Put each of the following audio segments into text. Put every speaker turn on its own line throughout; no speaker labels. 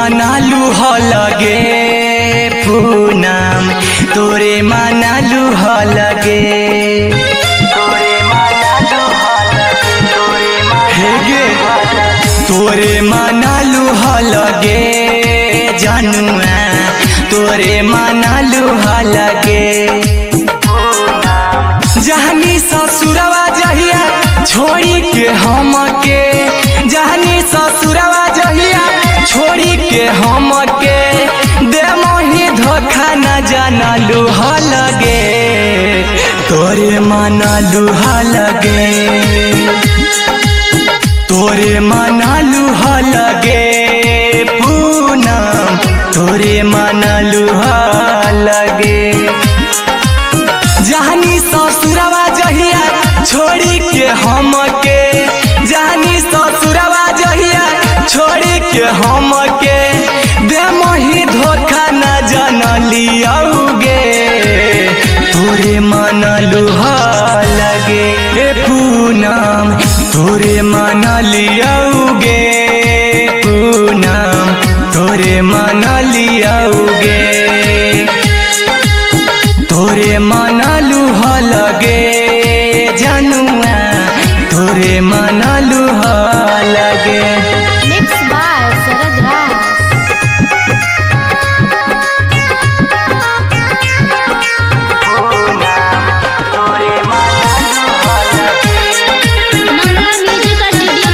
मनालू हलगे पूनम तोरे मनालू हलगे तोरे मनालू हलगे जनुआ तोरे मनालू हलगे जहनी ससुरवा जहिया छोड़ी के हमके जहनी ससुरवा जहिया छोड़ी के हमके दे मोही धोखा न जानलू हलगे तोरे मनालू हलगे तोरे मनालू हलगे पूनम तोरे मनालू हलगे जहनी ससुरवा जहिया छोड़ी के हमके जहनी ससुरवा जहिया छोड़ी के हमके दे मोही धोखा न जानली औगे तोरे मनालू हलगे पूनम तोरे मनाली औगे पूनम तोरे मनाली औगे तोरे मनालू हलगे जनुआ तोरे मनालू हलगे
Mixed by Sarad Raj. Mangla music का स्टूडियो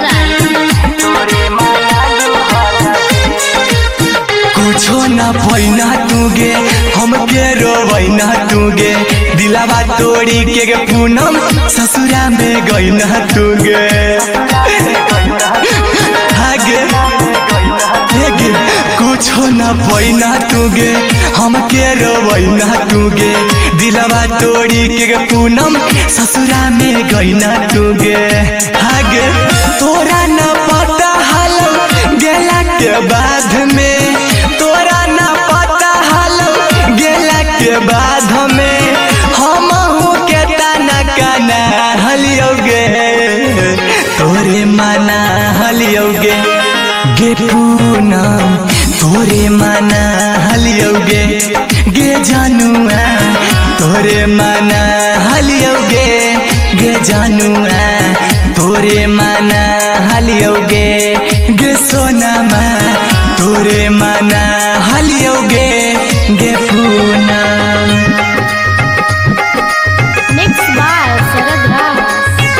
कुछो न पैना तुगे हमके रोवैना तुगे दिलावा तोड़ी के पूनम ससुरा में गईना तुगे आगे कुछो न पैना तुगे हमके रोवैना तुगे दिलावा तोड़ी के पूनम ससुरा में गईना तुगे आगे तोरा न पता हाल गेला के बाद में तोरा न पता हाल गेला के बाद में हम के तना काना हलियोगे तोरे मना हलियोगे गे पूनम तोरे मना हलियोगे गे जनुआ तोरे मना हलियोगे गे जनुआ तोरे मना हलियोगे गे सोनमा तोरे मना हलियोगे गे Poonam
Mixed by Sarad Raj.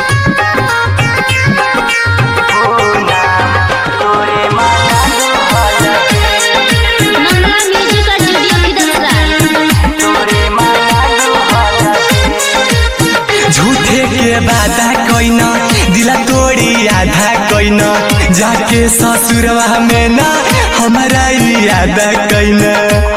Mangla music का स्टूडियो
झूठे के वादा कइना दिला तोड़ी आधा कइना जाके ससुरवा में ना हमारा याद कइना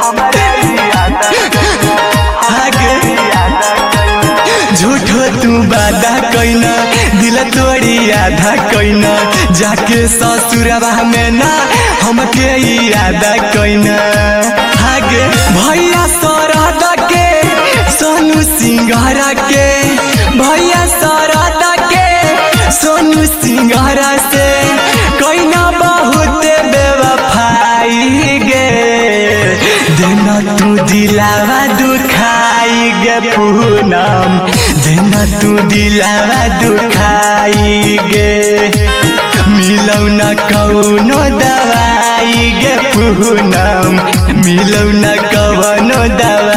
झूठो तू वादा कइना दिला तोड़ी आधा कइना जाके ससुरवा में ना हमके याद कइना आगे भैया सरद के सोनू सिंगारा के भैया सरद के सोनू सिंगारा से कइना बहुत बेवफाई गे देना तू दिलावा दुखाई गे पूनम देना तू दिलावा दुखाई गे मिलौ न कौनो दवाई गे पूनम मिलौ न कौनो दवाई